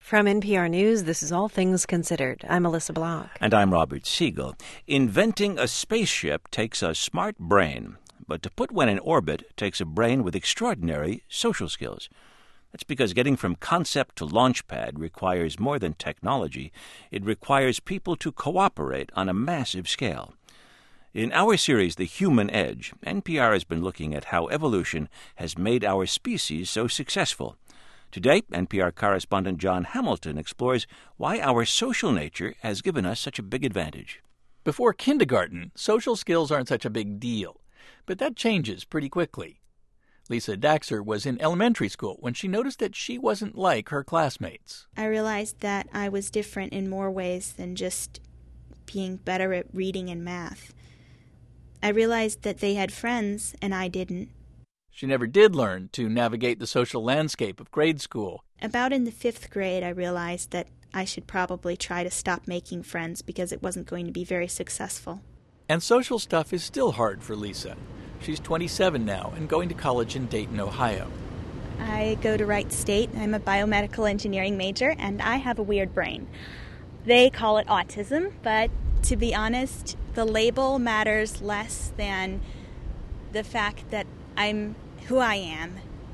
From NPR News, this is All Things Considered. I'm Melissa Block. And I'm Robert Siegel. Inventing a spaceship takes a smart brain, but to put one in orbit takes a brain with extraordinary social skills. That's because getting from concept to launch pad requires more than technology. It requires people to cooperate on a massive scale. In our series, The Human Edge, NPR has been looking at how evolution has made our species so successful. Today, NPR correspondent John Hamilton explores why our social nature has given us such a big advantage. Before kindergarten, social skills aren't such a big deal, but that changes pretty quickly. Lisa Daxer was in elementary school when she noticed that she wasn't like her classmates. I realized that I was different in more ways than just being better at reading and math. I realized that they had friends and I didn't. She never did learn to navigate the social landscape of grade school. About in the 5th grade, I realized that I should probably try to stop making friends because it wasn't going to be very successful. And social stuff is still hard for Lisa. She's 27 now and going to college in Dayton, Ohio. I go to Wright State. I'm a biomedical engineering major, and I have a weird brain. They call it autism, but to be honest, the label matters less than the fact that I'm who I am.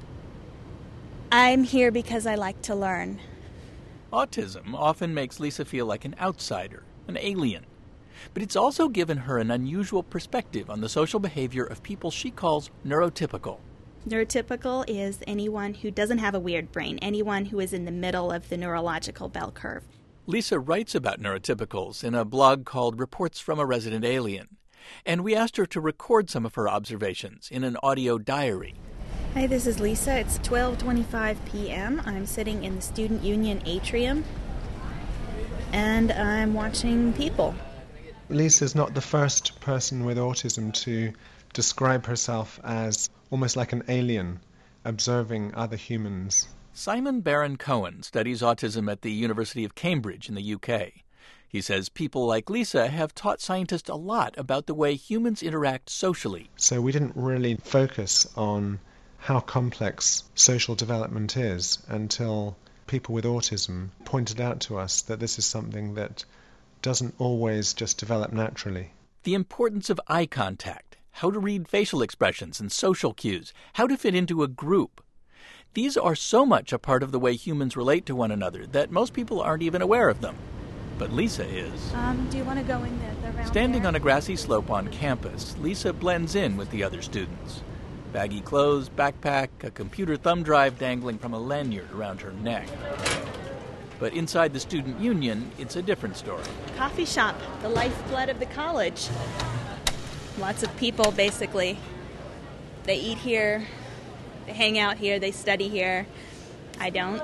I'm here because I like to learn. Autism often makes Lisa feel like an outsider, an alien. But it's also given her an unusual perspective on the social behavior of people she calls neurotypical. Neurotypical is anyone who doesn't have a weird brain, anyone who is in the middle of the neurological bell curve. Lisa writes about neurotypicals in a blog called Reports from a Resident Alien. And we asked her to record some of her observations in an audio diary. Hi, this is Lisa. It's 12:25 p.m. I'm sitting in the Student Union atrium, and I'm watching people. Lisa's not the first person with autism to describe herself as almost like an alien, observing other humans. Simon Baron-Cohen studies autism at the University of Cambridge in the UK. He says people like Lisa have taught scientists a lot about the way humans interact socially. So we didn't really focus on how complex social development is until people with autism pointed out to us that this is something that doesn't always just develop naturally. The importance of eye contact, how to read facial expressions and social cues, how to fit into a group. These are so much a part of the way humans relate to one another that most people aren't even aware of them. But Lisa is. Do you want to go in the round Standing there? on a grassy slope on campus, Lisa blends in with the other students. Baggy clothes, backpack, a computer thumb drive dangling from a lanyard around her neck. But inside the student union, it's a different story. Coffee shop, the lifeblood of the college. Lots of people, basically. They eat here, they hang out here, they study here. I don't.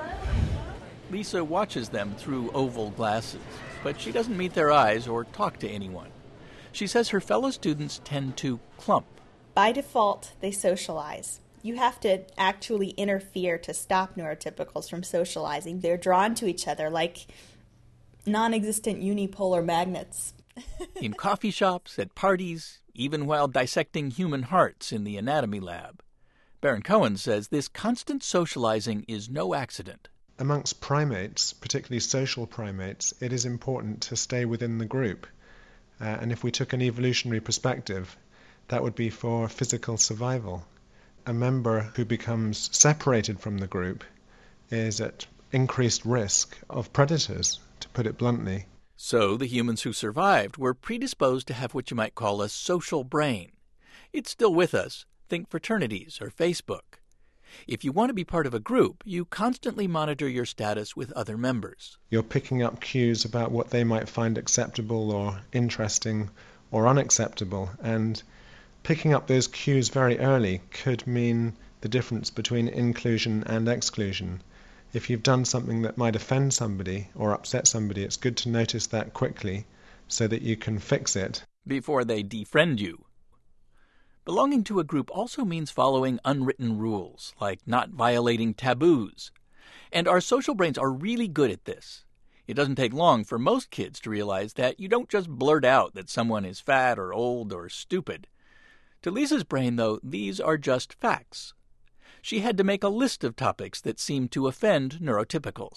Lisa watches them through oval glasses, but she doesn't meet their eyes or talk to anyone. She says her fellow students tend to clump. By default, they socialize. You have to actually interfere to stop neurotypicals from socializing. They're drawn to each other like non-existent unipolar magnets. In coffee shops, at parties, even while dissecting human hearts in the anatomy lab. Baron-Cohen says this constant socializing is no accident. Amongst primates, particularly social primates, it is important to stay within the group. And if we took an evolutionary perspective, that would be for physical survival. A member who becomes separated from the group is at increased risk of predators, to put it bluntly. So the humans who survived were predisposed to have what you might call a social brain. It's still with us. Think fraternities or Facebook. If you want to be part of a group, you constantly monitor your status with other members. You're picking up cues about what they might find acceptable or interesting or unacceptable, and picking up those cues very early could mean the difference between inclusion and exclusion. If you've done something that might offend somebody or upset somebody, it's good to notice that quickly so that you can fix it. Before they defriend you. Belonging to a group also means following unwritten rules, like not violating taboos. And our social brains are really good at this. It doesn't take long for most kids to realize that you don't just blurt out that someone is fat or old or stupid. To Lisa's brain, though, these are just facts. She had to make a list of topics that seemed to offend neurotypicals.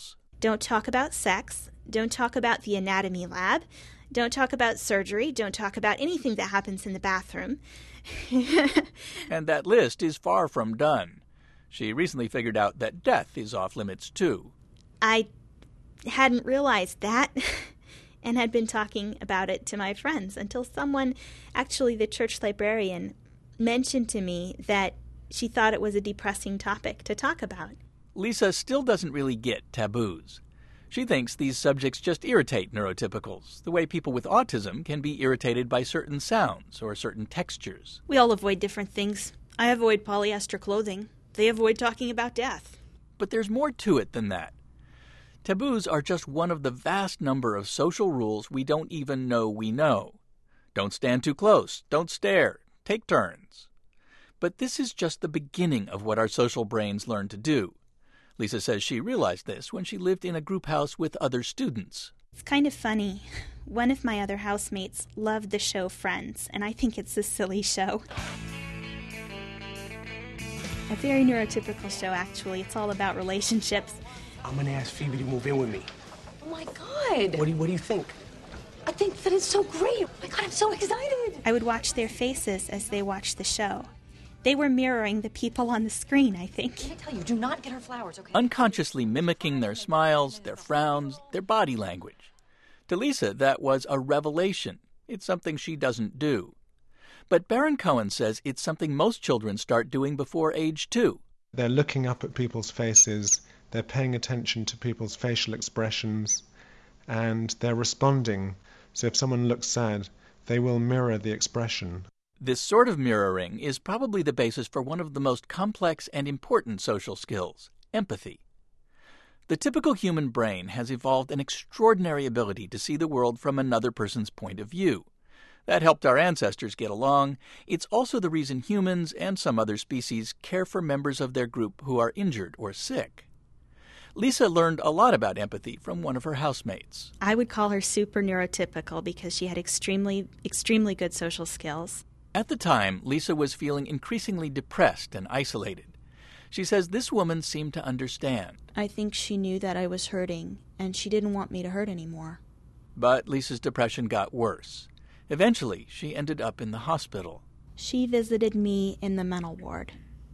Don't talk about sex. Don't talk about the anatomy lab. Don't talk about surgery. Don't talk about anything that happens in the bathroom. And that list is far from done. She recently figured out that death is off limits, too. I hadn't realized that and had been talking about it to my friends until someone, actually the church librarian, mentioned to me that she thought it was a depressing topic to talk about. Lisa still doesn't really get taboos. She thinks these subjects just irritate neurotypicals, the way people with autism can be irritated by certain sounds or certain textures. We all avoid different things. I avoid polyester clothing. They avoid talking about death. But there's more to it than that. Taboos are just one of the vast number of social rules we don't even know we know. Don't stand too close. Don't stare. Take turns. But this is just the beginning of what our social brains learn to do. Lisa says she realized this when she lived in a group house with other students. It's kind of funny. One of my other housemates loved the show Friends, and I think it's a silly show. A very neurotypical show, actually. It's all about relationships. I'm gonna ask Phoebe to move in with me. Oh my God! What do you think? I think that it's so great. Oh my God, I'm so excited. I would watch their faces as they watched the show. They were mirroring the people on the screen, I think. Can I tell you, do not get her flowers, okay? Unconsciously mimicking their smiles, their frowns, their body language. To Lisa, that was a revelation. It's something she doesn't do. But Baron Cohen says it's something most children start doing before age 2. They're looking up at people's faces, they're paying attention to people's facial expressions, and they're responding. So if someone looks sad, they will mirror the expression. This sort of mirroring is probably the basis for one of the most complex and important social skills, empathy. The typical human brain has evolved an extraordinary ability to see the world from another person's point of view. That helped our ancestors get along. It's also the reason humans and some other species care for members of their group who are injured or sick. Lisa learned a lot about empathy from one of her housemates. I would call her super neurotypical because she had extremely good social skills. At the time, Lisa was feeling increasingly depressed and isolated. She says this woman seemed to understand. I think she knew that I was hurting, and she didn't want me to hurt anymore. But Lisa's depression got worse. Eventually, she ended up in the hospital. She visited me in the mental ward.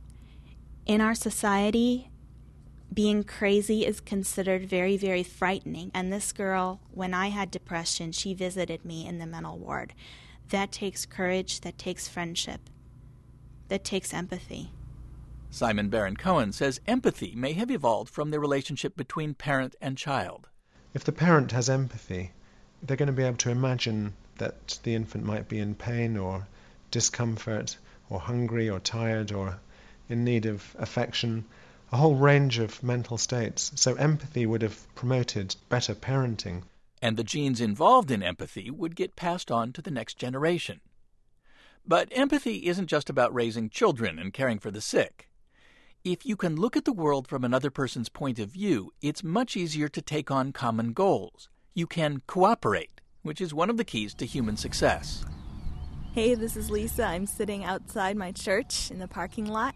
In our society, being crazy is considered very, very frightening. And this girl, when I had depression, she visited me in the mental ward. That takes courage, that takes friendship, that takes empathy. Simon Baron Cohen says empathy may have evolved from the relationship between parent and child. If the parent has empathy, they're going to be able to imagine that the infant might be in pain or discomfort or hungry or tired or in need of affection, a whole range of mental states. So empathy would have promoted better parenting. And the genes involved in empathy would get passed on to the next generation. But empathy isn't just about raising children and caring for the sick. If you can look at the world from another person's point of view, it's much easier to take on common goals. You can cooperate, which is one of the keys to human success. Hey, this is Lisa. I'm sitting outside my church in the parking lot.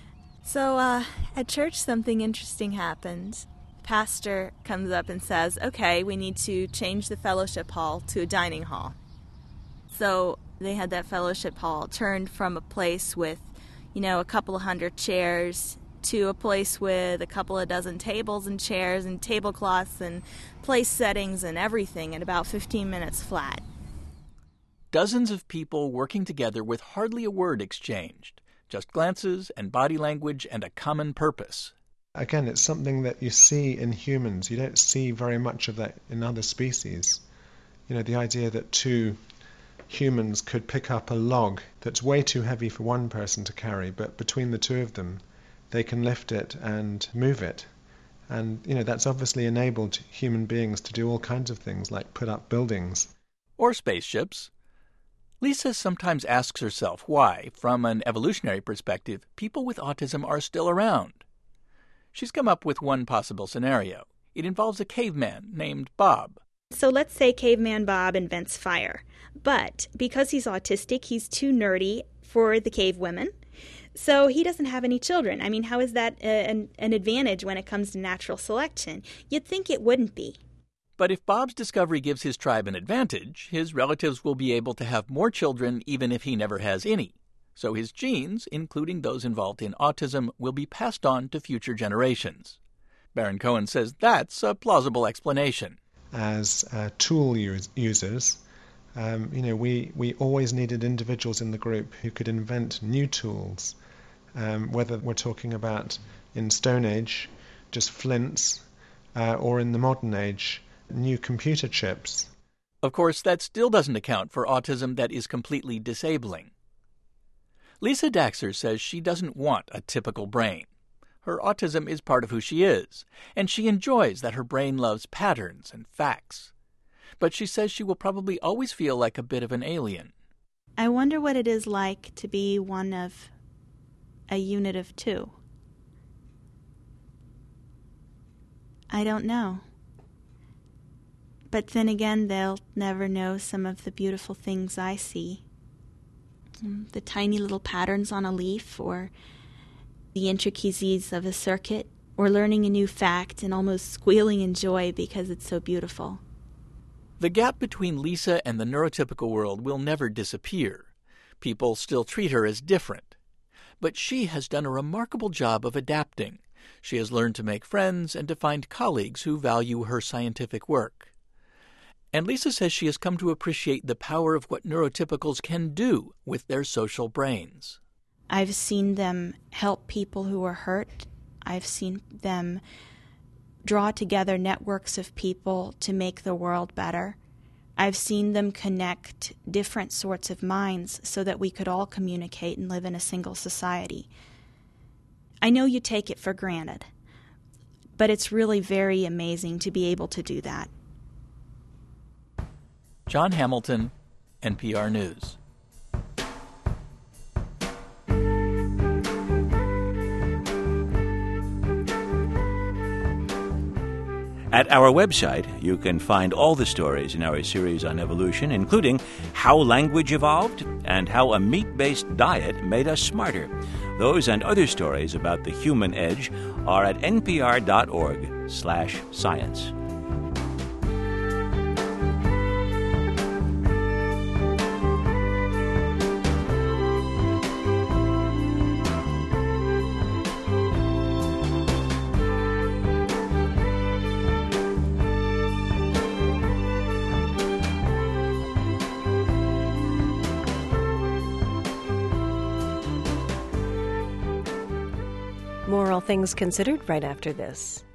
So, at church, something interesting happened. The pastor comes up and says, okay, we need to change the fellowship hall to a dining hall. So, they had that fellowship hall turned from a place with, a couple of hundred chairs to a place with a couple of dozen tables and chairs and tablecloths and place settings and everything in about 15 minutes flat. Dozens of people working together with hardly a word exchanged, just glances and body language and a common purpose. Again, it's something that you see in humans. You don't see very much of that in other species. The idea that two humans could pick up a log that's way too heavy for one person to carry, but between the two of them, they can lift it and move it. And, that's obviously enabled human beings to do all kinds of things, like put up buildings. Or spaceships. Lisa sometimes asks herself why, from an evolutionary perspective, people with autism are still around. She's come up with one possible scenario. It involves a caveman named Bob. So let's say Caveman Bob invents fire. But because he's autistic, he's too nerdy for the cave women. So he doesn't have any children. I mean, how is that an advantage when it comes to natural selection? You'd think it wouldn't be. But if Bob's discovery gives his tribe an advantage, his relatives will be able to have more children even if he never has any. So his genes, including those involved in autism, will be passed on to future generations. Baron Cohen says that's a plausible explanation. As tool users, we always needed individuals in the group who could invent new tools, whether we're talking about in Stone Age, just flints, or in the modern age, new computer chips. Of course, that still doesn't account for autism that is completely disabling. Lisa Daxer says she doesn't want a typical brain. Her autism is part of who she is, and she enjoys that her brain loves patterns and facts. But she says she will probably always feel like a bit of an alien. I wonder what it is like to be one of a unit of two. I don't know. But then again, they'll never know some of the beautiful things I see. The tiny little patterns on a leaf, or the intricacies of a circuit, or learning a new fact and almost squealing in joy because it's so beautiful. The gap between Lisa and the neurotypical world will never disappear. People still treat her as different. But she has done a remarkable job of adapting. She has learned to make friends and to find colleagues who value her scientific work. And Lisa says she has come to appreciate the power of what neurotypicals can do with their social brains. I've seen them help people who are hurt. I've seen them draw together networks of people to make the world better. I've seen them connect different sorts of minds so that we could all communicate and live in a single society. I know you take it for granted, but it's really very amazing to be able to do that. John Hamilton, NPR News. At our website, you can find all the stories in our series on evolution, including how language evolved and how a meat-based diet made us smarter. Those and other stories about the human edge are at npr.org/science. More All Things Considered right after this.